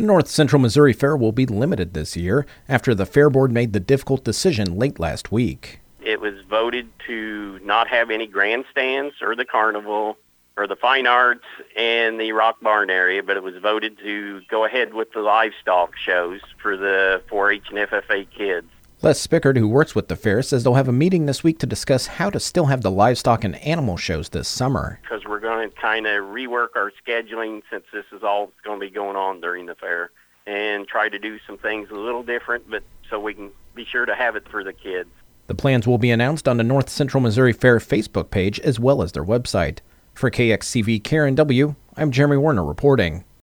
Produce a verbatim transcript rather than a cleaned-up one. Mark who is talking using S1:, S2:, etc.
S1: North Central Missouri Fair will be limited this year after the Fair Board made the difficult decision late last week.
S2: It was voted to not have any grandstands or the carnival or the fine arts and the rock barn area, but it was voted to go ahead with the livestock shows for the four H and F F A kids.
S1: Les Spickard, who works with the fair, says they'll have a meeting this week to discuss how to still have the livestock and animal shows this summer.
S2: Because we're going to kind of rework our scheduling since this is all going to be going on during the fair and try to do some things a little different, but so we can be sure to have it for the kids.
S1: The plans will be announced on the North Central Missouri Fair Facebook page as well as their website. For K X C V K R N W, I'm Jeremy Warner reporting.